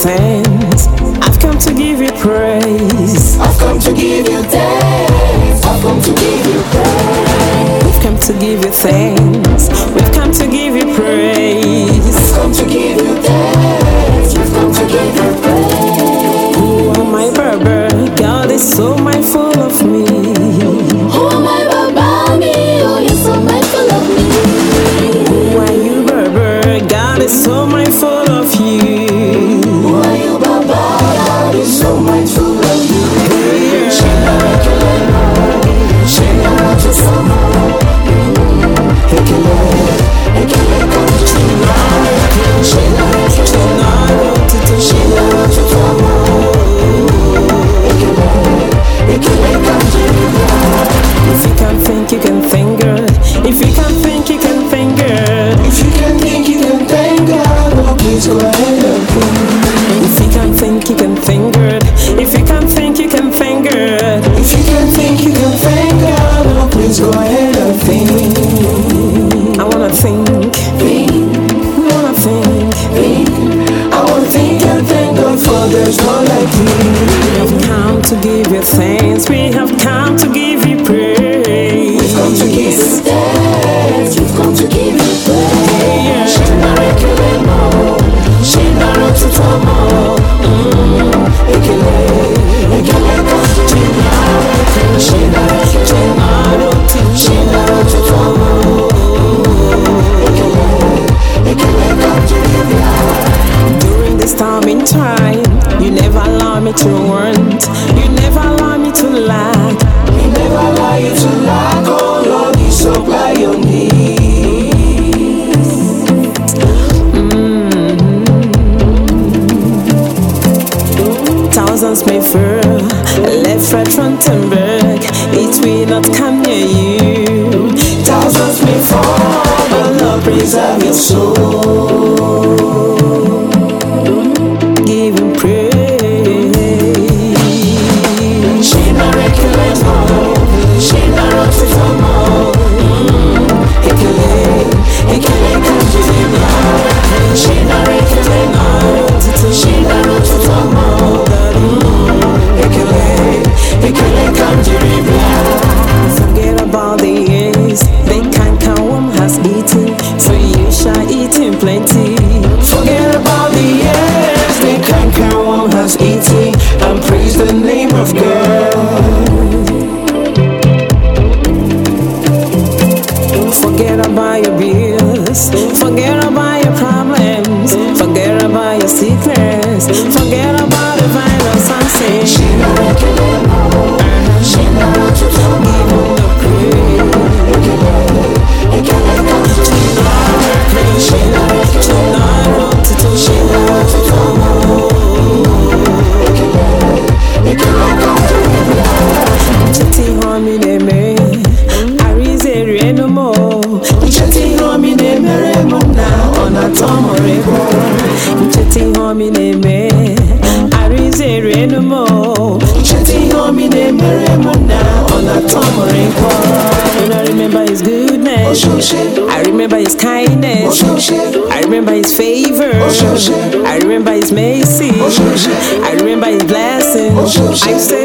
thanks. I've come to give you praise. I've come to give you thanks. I've come to give you praise. We've come to give you thanks. We've come to give you praise. We've come to give you thanks. We've come to give you praise. Who am I, Berber? God is so mindful of me. Who am I, Baba? Me, oh, you're so mindful of me. Who are you, Berber? God is so mindful of you. Who are you, Baba? God is so mindful of you. If you can think, you can thank God. If you can think, you can thank God. If you can think, you can thank God. Oh, please go ahead and think. If you can think, you can thank God. If you can think, you can thank God. If you can think, you can thank God. Oh, please go ahead and think. I wanna think. I wanna think. I wanna think and thank God, for there's no like you. We have come to give you thanks. We have come to give you praise. We've come to give you thanks. We've come to give you praise. Shinarekelemo, Shinarotutomo, Ekele, Ekele Kantina, Shinarekelemo, Shinarotutomo, Ekele, Ekele Kantina. During this time in time, you never allow me to want. You never allow me to lack. You never allow you to lack. Oh Lord, you supply your needs. Thousands may fall, left, right, front and back. It will not come near you. Thousands may fall, but Lord preserve your soul. Give him praise. Shinarekelemo, Shinarotutomo, Ekele, Ekele Kantina, Shinarekelemo, Shinarotutomo, Ekele, Ekele Kantina. Forget about the years, they can't count one has eaten, so you shall eat in plenty. Forget about the years, they can't count one has eaten, and praise the name of God. Forget about your bills, forget about your problems, forget about your sickness, forget about the virus and sin. Shinarekelemo, Shinarotutomo, The praise. Ekele Kantina, Shinarekelemo, Shinarotutomo, Ekele Kantina. Cheti homine me, arize rieno mo. Cheti homine meremo na onatomo rebo. Cheti homine me, arize rieno mo. Cheti homine meremo na onatomo rebo. And I remember his goodness, I remember his kindness, I remember his favor, I remember his mercy, I remember his blessings. I say